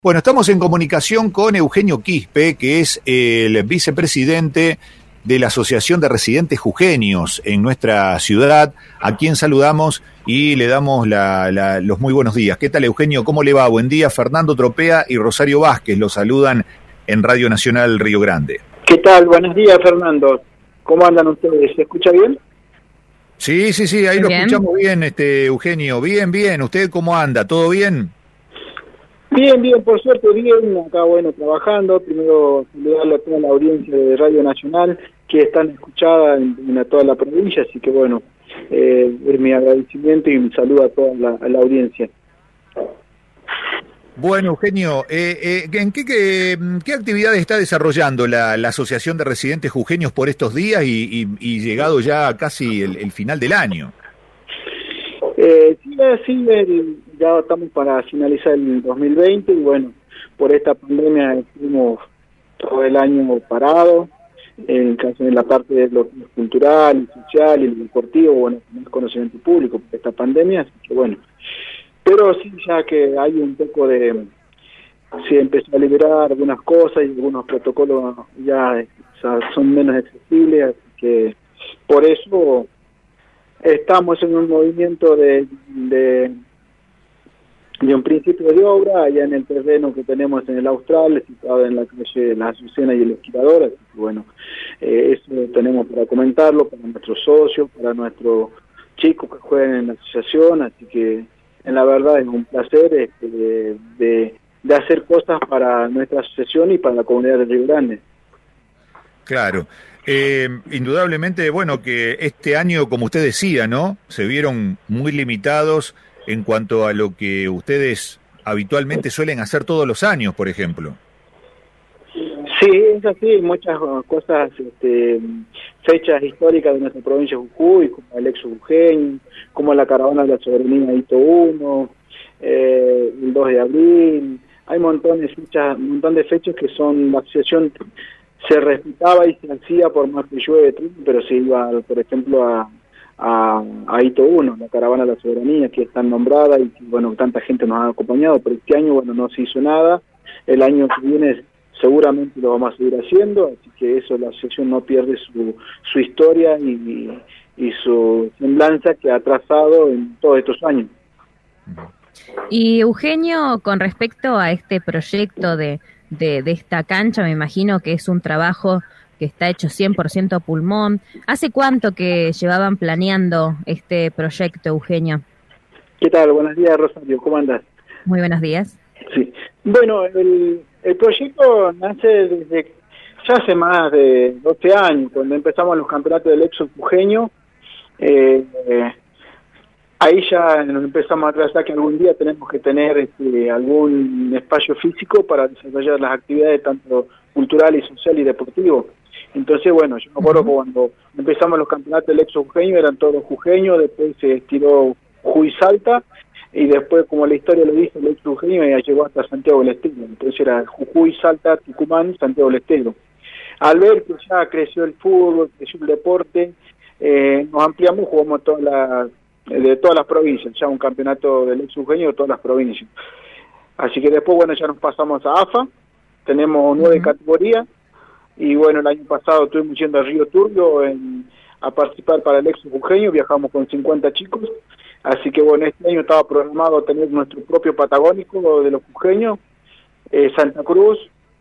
Bueno, estamos en comunicación con Eugenio Quispe, que es el vicepresidente de la Asociación de Residentes Jujeños en nuestra ciudad, a quien saludamos y le damos los muy buenos días. ¿Qué tal, Eugenio? ¿Cómo le va? Buen día. Fernando Tropea y Rosario Vázquez lo saludan en Radio Nacional Río Grande. ¿Qué tal? Buenos días, Fernando. ¿Cómo andan ustedes? ¿Se escucha bien? Sí, ahí lo escuchamos bien, Eugenio. Bien. ¿Usted cómo anda? ¿Todo bien? Bien, por suerte bien, acá trabajando. Primero saludarle a toda la audiencia de Radio Nacional que están escuchada en toda la provincia, así que es mi agradecimiento y mi saludo a toda la audiencia. Bueno, Eugenio, ¿en qué actividades está desarrollando la Asociación de Residentes Jujeños por estos días y llegado ya casi el final del año? Ya estamos para finalizar el 2020 y por esta pandemia estuvimos todo el año parado, en caso de la parte de lo cultural, social y deportivo, más conocimiento público por esta pandemia, así que pero sí, ya que hay un poco se empezó a liberar algunas cosas y algunos protocolos ya son menos accesibles, así que por eso estamos en un movimiento de un principio de obra allá en el terreno que tenemos en el Austral, situado en la calle La Azucena y el Esquilador, así que eso tenemos para comentarlo, para nuestros socios, para nuestros chicos que juegan en la asociación, así que en la verdad es un placer de hacer cosas para nuestra asociación y para la comunidad de Río Grande. Claro. Indudablemente, que este año, como usted decía, ¿no? Se vieron muy limitados en cuanto a lo que ustedes habitualmente suelen hacer todos los años, por ejemplo. Sí, es así, muchas cosas, fechas históricas de nuestra provincia de Jujuy, como el Exo Jujeño, como la Caravana de la Soberanía Hito 1, el 2 de abril, hay un montón de fechas que la asociación se respetaba y se hacía por más que llueve, pero se iba, por ejemplo, a Hito 1, la Caravana de la Soberanía, que es tan nombrada y tanta gente nos ha acompañado, pero este año, no se hizo nada. El año que viene seguramente lo vamos a seguir haciendo, así que eso, la asociación no pierde su historia y su semblanza que ha trazado en todos estos años. Y Eugenio, con respecto a este proyecto de esta cancha, me imagino que es un trabajo que está hecho 100% a pulmón. ¿Hace cuánto que llevaban planeando este proyecto, Eugenio? ¿Qué tal? Buenos días, Rosario. ¿Cómo andás? Muy buenos días. Sí. El proyecto nace desde ya hace más de 12 años, cuando empezamos los campeonatos del Exo Jujeño. Ahí ya nos empezamos a trazar que algún día tenemos que tener algún espacio físico para desarrollar las actividades tanto cultural y social y deportivo. Entonces, yo me acuerdo cuando empezamos los campeonatos del Exo Jujeño, eran todos jujeños, después se estiró Jujuy Salta, y después, como la historia lo dice, el Exo Jujeño ya llegó hasta Santiago del Estero. Entonces era Jujuy, Salta, Tucumán, Santiago del Estero. Al ver que ya creció el fútbol, creció el deporte, nos ampliamos, jugamos de todas las provincias, ya un campeonato del Exo Jujeño de todas las provincias. Así que después, ya nos pasamos a AFA, tenemos 9 categorías, y el año pasado estuvimos yendo a Río Turbio a participar para el Exo Jujeño, viajamos con 50 chicos, así que este año estaba programado tener nuestro propio patagónico de los jujeños, Santa Cruz,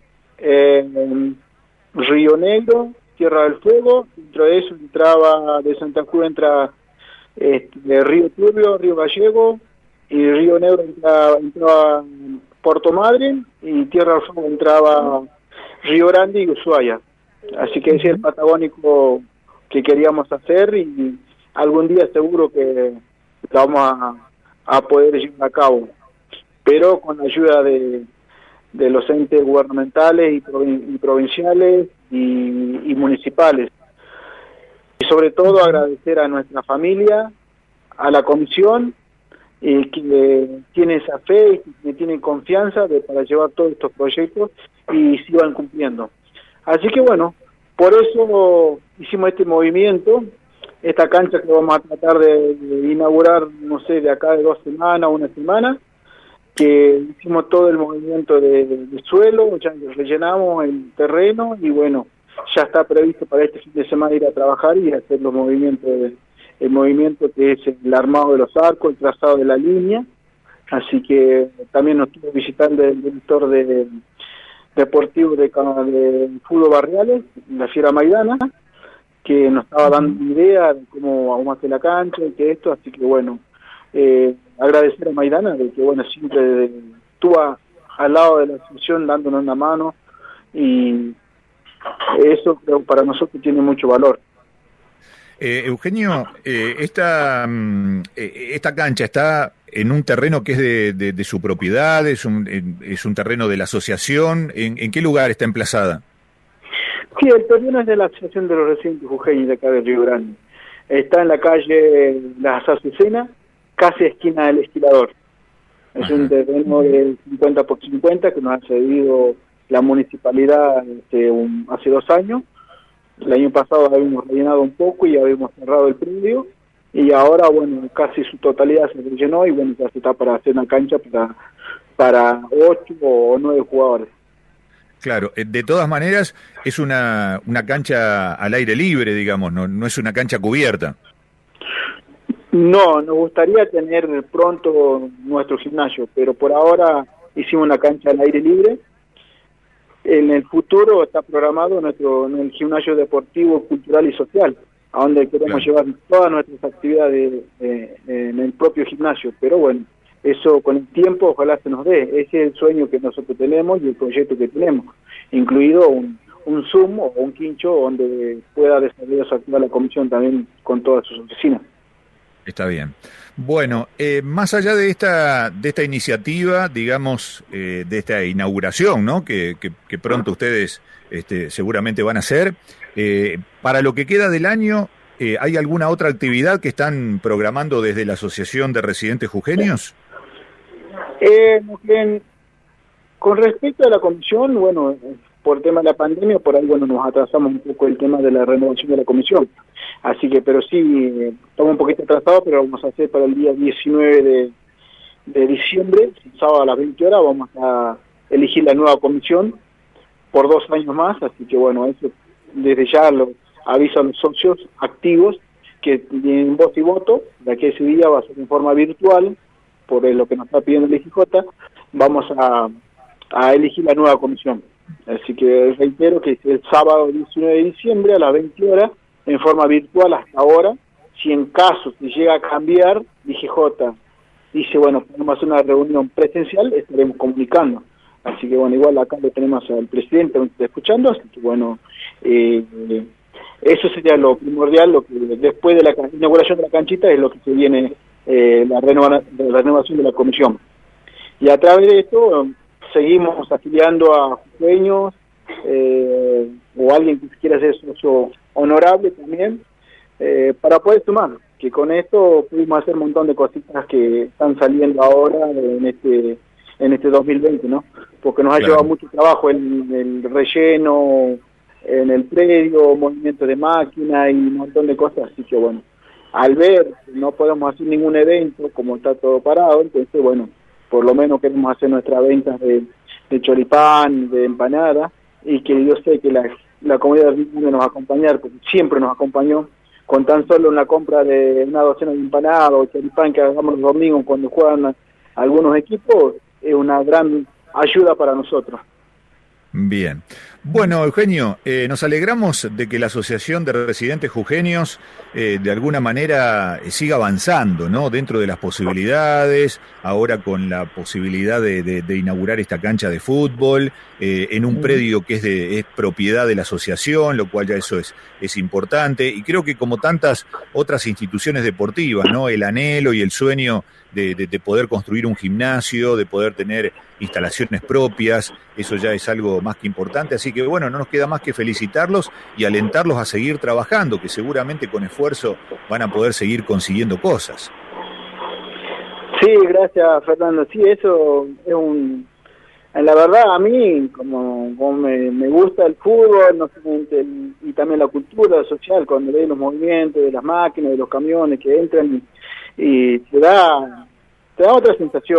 Río Negro, Tierra del Fuego. Dentro de eso de Santa Cruz entra de Río Turbio, Río Gallego, y Río Negro entraba Puerto Madryn, y Tierra del Fuego entraba Río Grande y Ushuaia. Así que ese es el patagónico que queríamos hacer, y algún día seguro que lo vamos a poder llevar a cabo, pero con la ayuda de los entes gubernamentales y provinciales y municipales. Y sobre todo agradecer a nuestra familia, a la comisión, que tiene esa fe y que tiene confianza para llevar todos estos proyectos y sigan cumpliendo. Así que por eso hicimos este movimiento, esta cancha que vamos a tratar de inaugurar, de acá de 2 semanas, 1 semana, que hicimos todo el movimiento de suelo, ya rellenamos el terreno y bueno, ya está previsto para este fin de semana ir a trabajar y hacer los movimientos, el movimiento que es el armado de los arcos, el trazado de la línea. Así que también nos estuvo visitando el director deportivo de fútbol Barriales, la Fiera Maidana, que nos estaba dando idea de cómo vamos a hacer la cancha y que esto, así que bueno, agradecer a Maidana de que bueno, siempre estuvo al lado de la asociación dándonos una mano y eso creo para nosotros tiene mucho valor. Eugenio, esta cancha está en un terreno que es de su propiedad, es un terreno de la asociación. ¿En qué lugar está emplazada? Sí, el terreno es de la Asociación de los Residentes Jujeños de acá de Río Grande. Está en la calle Las Azucenas, casi esquina del Esquilador. Es un terreno de 50 por 50 que nos ha cedido la municipalidad hace 2 años. El año pasado habíamos rellenado un poco y habíamos cerrado el predio y ahora, bueno, casi su totalidad se rellenó y bueno, ya se está para hacer una cancha para 8 o 9 jugadores. Claro, de todas maneras es una cancha al aire libre, digamos, no es una cancha cubierta. No, nos gustaría tener pronto nuestro gimnasio, pero por ahora hicimos una cancha al aire libre. En el futuro está programado en el gimnasio deportivo, cultural y social, a donde queremos llevar todas nuestras actividades en el propio gimnasio. Pero bueno, eso con el tiempo ojalá se nos dé. Ese es el sueño que nosotros tenemos y el proyecto que tenemos, incluido un Zoom o un quincho donde pueda desarrollar su actividad la comisión también con todas sus oficinas. Está bien. Bueno, más allá de esta iniciativa, digamos, de esta inauguración, ¿no? Que pronto ustedes seguramente van a hacer, para lo que queda del año, ¿hay alguna otra actividad que están programando desde la Asociación de Residentes Jujeños? Con respecto a la comisión, bueno, por el tema de la pandemia, por ahí bueno nos atrasamos un poco el tema de la renovación de la comisión. Así que, pero sí, estamos un poquito atrasados, pero vamos a hacer para el día 19 de diciembre, sábado a las 20 horas, vamos a elegir la nueva comisión por 2 años más, así que bueno, eso desde ya lo aviso a los socios activos que tienen voz y voto, de que ese día va a ser en forma virtual, por lo que nos está pidiendo el IGJ, vamos a elegir la nueva comisión. Así que reitero que es el sábado 19 de diciembre a las 20 horas, en forma virtual hasta ahora. Si en caso se llega a cambiar, IGJ dice, bueno, podemos hacer una reunión presencial, estaremos comunicando. Así que bueno, igual acá lo tenemos al presidente escuchando, así que bueno, eso sería lo primordial, lo que después de la inauguración de la canchita es lo que se viene la renovación de la comisión. Y a través de esto seguimos afiliando a jujeños o alguien que quiera ser socio honorable también, para poder sumar, que con esto pudimos hacer un montón de cositas que están saliendo ahora en este 2020, ¿no? Porque nos ha llevado mucho trabajo en el relleno, en el predio, movimiento de máquina y un montón de cosas, así que bueno, al ver que no podemos hacer ningún evento, como está todo parado, entonces bueno, por lo menos queremos hacer nuestras ventas de choripán, de empanada, y que yo sé que la comunidad de nos va a acompañar, porque siempre nos acompañó, con tan solo una compra de una docena de empanadas o choripán que hagamos los domingos cuando juegan algunos equipos, es una gran ayuda para nosotros. Bien. Bueno, Eugenio, nos alegramos de que la Asociación de Residentes Jujeños de alguna manera siga avanzando, ¿no? Dentro de las posibilidades, ahora con la posibilidad de inaugurar esta cancha de fútbol en un predio que es propiedad de la asociación, lo cual ya eso es importante. Y creo que como tantas otras instituciones deportivas, ¿no? El anhelo y el sueño de poder construir un gimnasio, de poder tener instalaciones propias, eso ya es algo más que importante, así que bueno, no nos queda más que felicitarlos y alentarlos a seguir trabajando, que seguramente con esfuerzo van a poder seguir consiguiendo cosas. Sí, gracias Fernando, sí, eso es la verdad a mí, como me gusta el fútbol, no solamente y también la cultura social, cuando veo los movimientos de las máquinas, de los camiones que entran y te da otra sensación.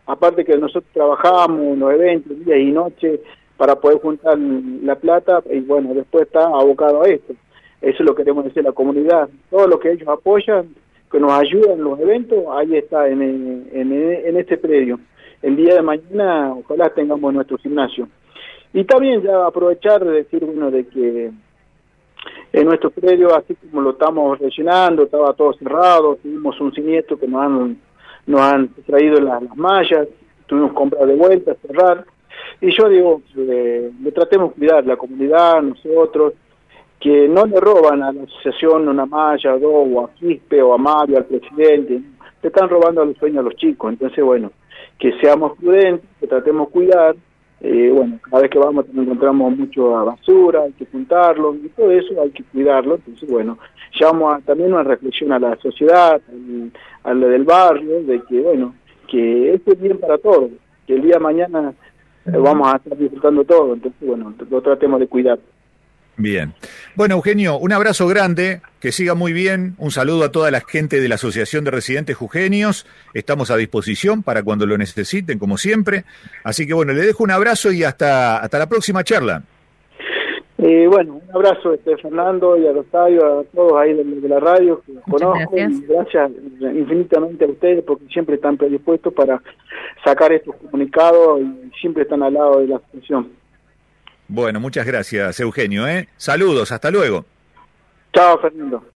aparte que nosotros trabajamos en los eventos, días y noches, para poder juntar la plata, y bueno, después está abocado a esto. Eso lo queremos decir a la comunidad. Todo lo que ellos apoyan, que nos ayudan en los eventos, ahí está, en este predio. El día de mañana, ojalá tengamos nuestro gimnasio. Y también ya aprovechar de decir, bueno, de que en nuestro predio, así como lo estamos rellenando, estaba todo cerrado, tuvimos un siniestro que nos han traído las mallas, tuvimos que comprar de vuelta, cerrar. Y yo digo, le tratemos de cuidar la comunidad, nosotros, que no le roban a la asociación una malla, dos, o a Quispe, o a Mario, al presidente, le están robando a los sueños a los chicos. Entonces, bueno, que seamos prudentes, que tratemos de cuidar. Bueno, cada vez que vamos encontramos mucho basura, hay que juntarlo, y todo eso hay que cuidarlo. Entonces, bueno, llamo también una reflexión a la sociedad, a la del barrio, de que, bueno, que esto es bien para todos, que el día de mañana vamos a estar disfrutando todo. Entonces, bueno, lo tratemos de cuidar. Bien. Bueno, Eugenio, un abrazo grande, que siga muy bien, un saludo a toda la gente de la Asociación de Residentes Jujeños, estamos a disposición para cuando lo necesiten, como siempre, así que bueno, le dejo un abrazo y hasta la próxima charla. Bueno, un abrazo Fernando y a Rosario, a todos ahí de la radio, que los conozco, gracias. Y gracias infinitamente a ustedes porque siempre están predispuestos para sacar estos comunicados y siempre están al lado de la asociación. Bueno, muchas gracias, Eugenio, Saludos, hasta luego. Chao, Fernando.